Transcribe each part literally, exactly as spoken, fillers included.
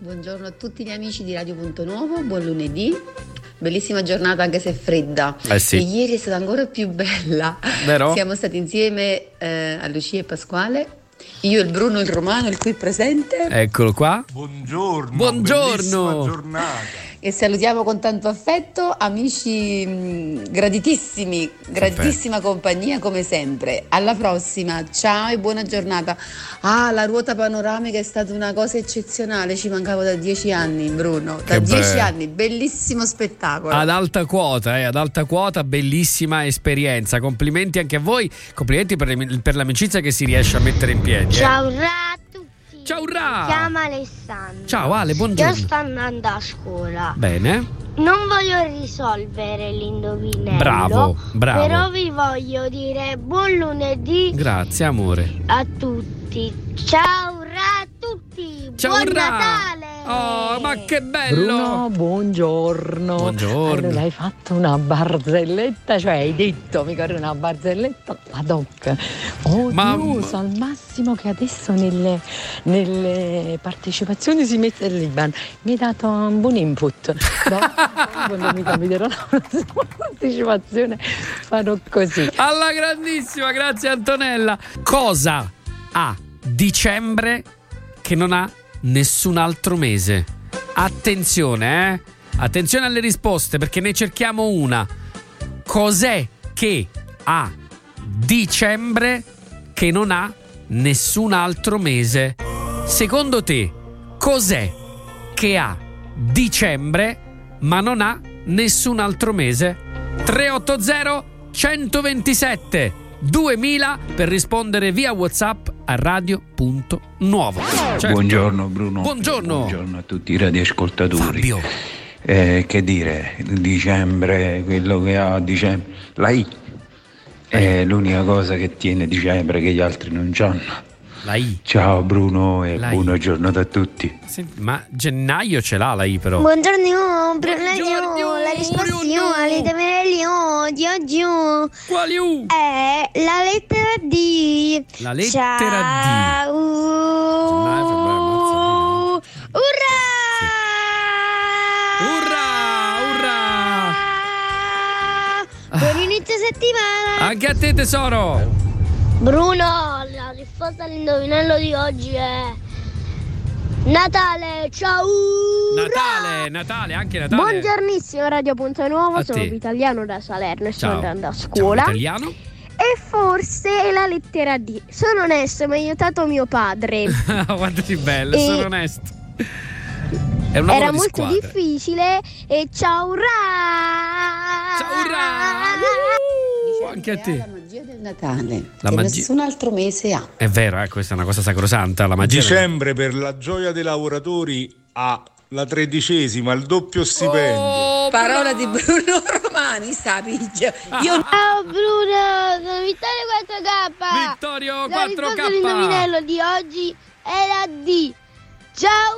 Buongiorno a tutti gli amici di Radio Punto Nuovo, buon lunedì. Bellissima giornata anche se fredda. Eh sì. E ieri è stata ancora più bella. Vero? Siamo stati insieme eh, a Lucia e Pasquale. Io, il Bruno, il Romano, il qui presente. Eccolo qua. Buongiorno. Buongiorno. Bellissima giornata. E salutiamo con tanto affetto amici mh, graditissimi, graditissima compagnia come sempre. Alla prossima, ciao e buona giornata. Ah, la ruota panoramica è stata una cosa eccezionale, ci mancavo da dieci anni, Bruno, da Che dieci be- anni, bellissimo spettacolo. Ad alta quota, eh, ad alta quota, bellissima esperienza. Complimenti anche a voi, complimenti per, le- per l'amicizia che si riesce a mettere in piedi. eh. Ciao a tutti. Ciao Ra. Mi chiamo Alessandro. Ciao Ale, buongiorno. Io sto andando a scuola. Bene. Non voglio risolvere l'indovinello. Bravo, bravo. Però vi voglio dire buon lunedì Grazie amore. a tutti. Ciao a tutti. Ciao buon Ra. Natale. Oh, ma che bello. Bruno, buongiorno. Buongiorno. Allora, hai fatto una barzelletta, cioè hai detto, mi corre una barzelletta ad hoc. Odioso, al massimo che adesso nelle, nelle partecipazioni si mette il Liban. Mi hai dato un buon input. No, quando mi capiterò la prossima partecipazione farò così. Alla grandissima, grazie Antonella. Cosa ha dicembre che non ha nessun altro mese? Attenzione, eh? Attenzione alle risposte, perché ne cerchiamo una. Cos'è che ha dicembre che non ha nessun altro mese? Secondo te, cos'è che ha dicembre ma non ha nessun altro mese? tre otto zero uno due sette duemila per rispondere via WhatsApp a Radio Punto Nuovo. Certo. Buongiorno Bruno. Buongiorno. Buongiorno a tutti i radioascoltatori. Fabio. Eh, che dire, dicembre, quello che ha dicembre, la I è l'unica cosa che tiene dicembre che gli altri non c'hanno. La I. Ciao Bruno e La I. buona giornata a tutti. Senti, ma gennaio ce l'ha la I però. Buongiorno, Bruno. Buongiorno, La risposta buongiorno. io alle temere di oggi io, Quali U? è la lettera D. La lettera Ciao. Gennaio, febbraio, marzo, aprile. Urrà! Urrà, urrà. Buon inizio settimana. Anche a te tesoro. Bruno, la risposta all'indovinello di oggi è Natale. Ciao. Natale, Natale, anche Natale. Buongiornissimo Radio Punto Nuovo, A sono te. Vitaliano da Salerno e sto Ciao. andando a Ciao, scuola. italiano. E forse è la lettera D. Sono onesto, mi ha aiutato mio padre. Guarda che bello, E- sono onesto. È un lavoro Era di molto squadra. difficile e ciao Ra! Ciao Ra! Uh, anche a La te. magia del Natale, La che magia- nessun altro mese ha. È vero, eh, questa è una cosa sacrosanta, la magia. Dicembre per la gioia dei lavoratori ha la tredicesima, il doppio stipendio. Oh, Parola bravo. di Bruno Romani, sapiggia. Io Ciao Bruno, sono Vittorio quattro K. Vittorio La quattro risposta K. all'indovinello di oggi è la D. Ciao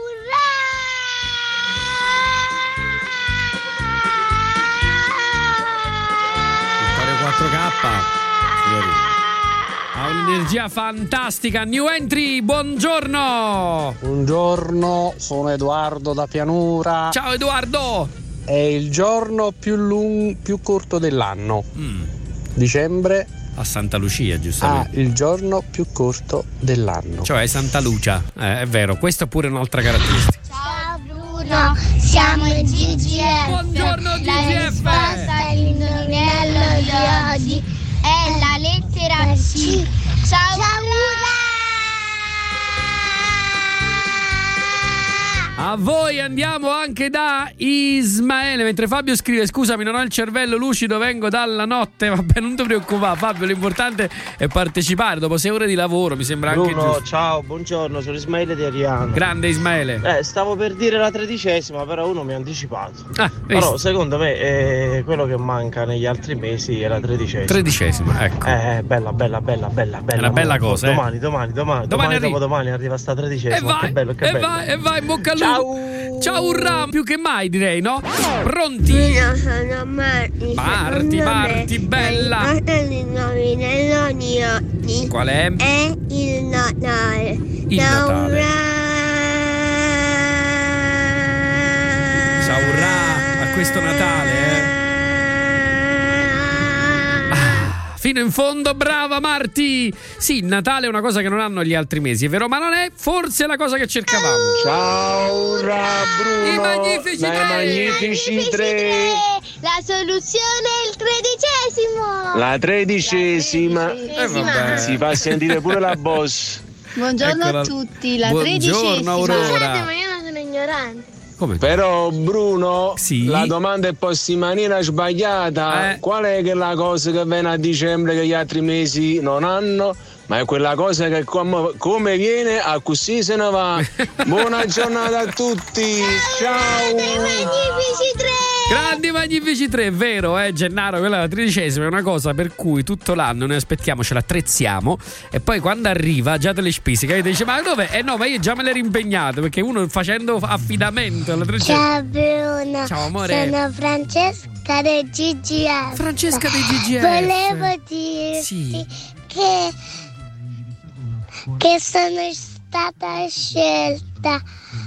Vittorio quattro K. Signori, ha un'energia fantastica. New entry, buongiorno. Buongiorno, sono Edoardo da Pianura. Ciao Edoardo. È il giorno più lungo, più corto dell'anno. Mm, Dicembre a Santa Lucia, ha giustamente. il giorno più corto dell'anno. Cioè Santa Lucia, eh, è vero, questa è pure un'altra caratteristica. Ciao Bruno, siamo il G G F. Buongiorno, G G F. La risposta all'indovinello di oggi è la lettera C. Ciao, A voi andiamo anche da Ismaele, mentre Fabio scrive: scusami, non ho il cervello lucido, vengo dalla notte. Vabbè, non ti preoccupare Fabio, l'importante è partecipare. Dopo sei ore di lavoro mi sembra anche Bruno, giusto. ciao, buongiorno, sono Ismaele di Ariano. Grande Ismaele. Eh, stavo per dire la tredicesima, però uno mi ha anticipato. Ah, Però visto? secondo me eh, quello che manca negli altri mesi è la tredicesima. Tredicesima, ecco. Eh, bella, bella, bella, bella, bella. È una bella molto. cosa, eh. Domani, domani, domani, Domani domani, arriva. dopo domani arriva sta tredicesima. E vai, che bello, che e bello. vai, e vai, in bocca al lupo. Ciao. Ciao, urrà, più che mai direi, no? Pronti? Io sono Marti. Marti, Marti, bella. L'indovinello di oggi Qual è? è il Natale. Il Natale. questo Natale, eh. Ah, fino in fondo, brava Marti! Sì, il Natale è una cosa che non hanno gli altri mesi, è vero, ma non è forse la cosa che cercavamo. Ciao Bruno, I magnifici dai, tre! magnifici tre. La soluzione è il tredicesimo. La tredicesima. Eh, vabbè. Si fa sentire pure la boss. Buongiorno Eccola. a tutti, la Buongiorno, tredicesima. Aurora. Scusate, ma io non sono ignorante. Come? Però Bruno, Sì? la domanda è posta in maniera sbagliata. Eh. Qual è che la cosa che viene a dicembre che gli altri mesi non hanno? Ma è quella cosa che com- come viene a così se ne va. Buona giornata a tutti. Ciao. Magnifici tre. Grandi magnifici tre, è vero, eh Gennaro, quella è la tredicesima, è una cosa per cui tutto l'anno noi aspettiamo, ce l'attrezziamo e poi quando arriva già te le spese, capite? Dice ma dove? Eh no, ma io già me l'ero impegnato perché uno facendo affidamento alla tredicesima. Ciao Bruno. Ciao amore. Sono Francesca del G G F. Francesca del G G F. Volevo dirti Sì. che che sono stata scelta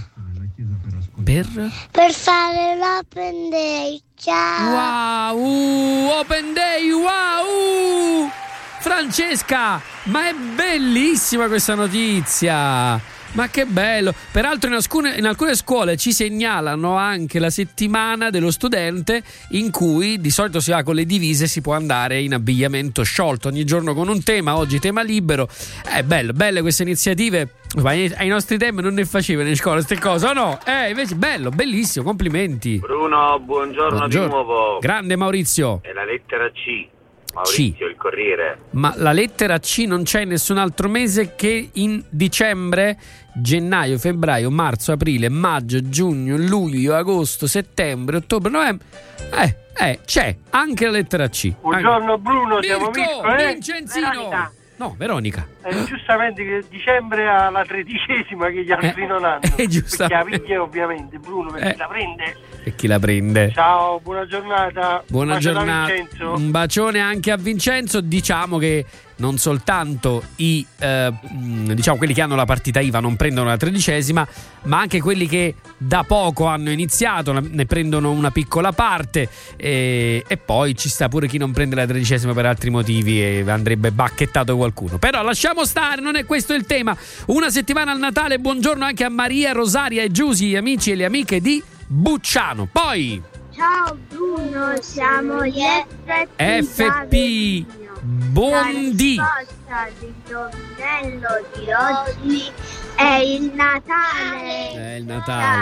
Per? per fare l'Open Day. Ciao. Wow, uh, Open Day, wow! Uh. Francesca, ma è bellissima questa notizia! Ma che bello! Peraltro in alcune, in alcune scuole ci segnalano anche la settimana dello studente in cui di solito si va con le divise e si può andare in abbigliamento sciolto, ogni giorno con un tema, oggi tema libero. È bello, belle queste iniziative. Ma ai nostri tempi non ne facevano in scuola queste cose, o no? Eh, invece bello, bellissimo, complimenti. Bruno, buongiorno, Buongiorno. di nuovo. Grande Maurizio. È la lettera C. Maurizio, il Corriere. Ma la lettera C non c'è in nessun altro mese che in dicembre, gennaio, febbraio, marzo, aprile, maggio, giugno, luglio, agosto, settembre, ottobre, novembre. Eh, eh, c'è anche la lettera C. Buongiorno Bruno, Mirko, siamo Mirko e Vincenzino. Veronica. No, Veronica. Eh, giustamente che dicembre ha la tredicesima che gli altri Eh, non hanno. eh, giustamente. Perché la piglia ovviamente Bruno perché Eh. la prende. E chi la prende? Ciao, buona giornata. Buona Bacio da giornata, Vincenzo. un bacione anche a Vincenzo. Diciamo che non soltanto i eh, mh, diciamo quelli che hanno la partita I V A non prendono la tredicesima, ma anche quelli che da poco hanno iniziato ne prendono una piccola parte, e, e poi ci sta pure chi non prende la tredicesima per altri motivi e andrebbe bacchettato qualcuno. Però lasciamo stare, non è questo il tema. Una settimana al Natale, buongiorno anche a Maria, Rosaria e Giusy, gli amici e le amiche di Bucciano. Poi Ciao Bruno, siamo gli F P. F P, buondì. La risposta dell'indovinello di oggi è il Natale. È il Natale.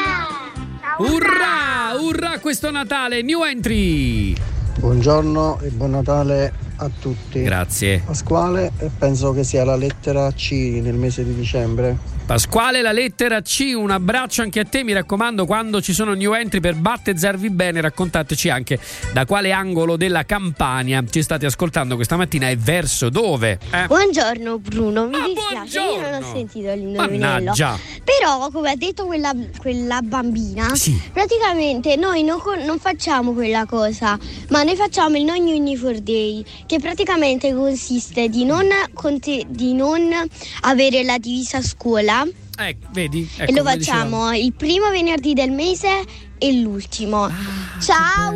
Ciao. Urrà, urrà questo Natale, new entry. Buongiorno e buon Natale a tutti. Grazie. Pasquale, e penso che sia la lettera C nel mese di dicembre. Pasquale, la lettera C, un abbraccio anche a te, mi raccomando, quando ci sono new entry per battezzarvi bene raccontateci anche da quale angolo della Campania ci state ascoltando questa mattina e verso dove. Eh? Buongiorno Bruno, mi Ah, dispiace, io non ho buongiorno. sentito l'indovinello. Mannaggia. Però, come ha detto quella, quella bambina, Sì. praticamente noi non, co- non facciamo quella cosa, ma noi facciamo il No Gnugni for Day, che praticamente consiste di non, conte- di non avere la divisa a scuola, Eh, vedi? Ecco, e lo come facciamo il primo venerdì del mese e l'ultimo. Ah, Ciao!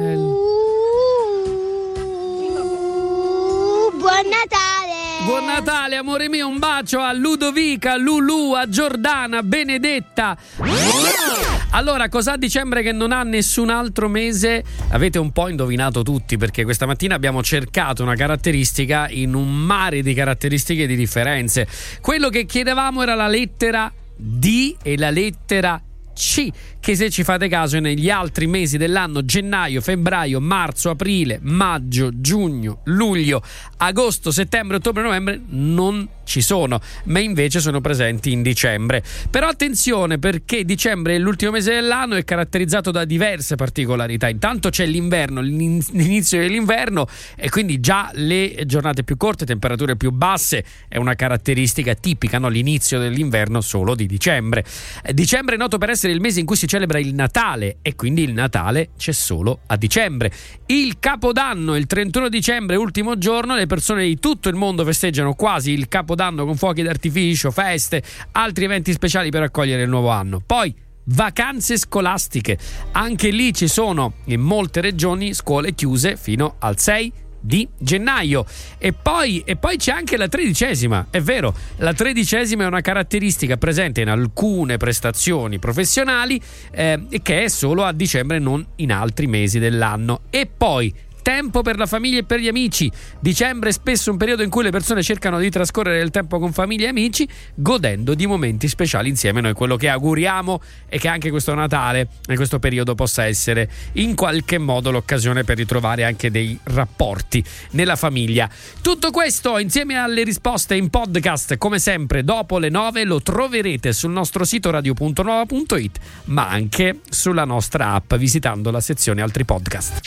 Buon Natale! Buon Natale, amore mio, un bacio a Ludovica, Lulu, a Giordana, Benedetta. Allora, cos'ha dicembre che non ha nessun altro mese? Avete un po' indovinato tutti, perché questa mattina abbiamo cercato una caratteristica in un mare di caratteristiche e di differenze. Quello che chiedevamo era la lettera D e la lettera C, che se ci fate caso negli altri mesi dell'anno, gennaio, febbraio, marzo, aprile, maggio, giugno, luglio, agosto, settembre, ottobre, novembre non ci sono, ma invece sono presenti in dicembre. Però attenzione, perché dicembre è l'ultimo mese dell'anno, è caratterizzato da diverse particolarità. Intanto c'è l'inverno, l'inizio dell'inverno, e quindi già le giornate più corte, temperature più basse, è una caratteristica tipica, no? L'inizio dell'inverno solo di dicembre. Dicembre è noto per essere il mese in cui si celebra il Natale, e quindi il Natale c'è solo a dicembre. Il Capodanno, il trentuno dicembre, ultimo giorno, le persone di tutto il mondo festeggiano quasi il Capodanno con fuochi d'artificio, feste, altri eventi speciali per accogliere il nuovo anno. Poi vacanze scolastiche. Anche lì ci sono in molte regioni scuole chiuse fino al sei di gennaio. E poi, e poi c'è anche la tredicesima, è vero, la tredicesima è una caratteristica presente in alcune prestazioni professionali eh, che è solo a dicembre, non in altri mesi dell'anno. E poi tempo per la famiglia e per gli amici. Dicembre è spesso un periodo in cui le persone cercano di trascorrere del tempo con famiglia e amici, godendo di momenti speciali insieme. Noi quello che auguriamo è che anche questo Natale e questo periodo possa essere in qualche modo l'occasione per ritrovare anche dei rapporti nella famiglia. Tutto questo insieme alle risposte in podcast, come sempre dopo le nove, lo troverete sul nostro sito radio punto nova punto it, ma anche sulla nostra app visitando la sezione altri podcast.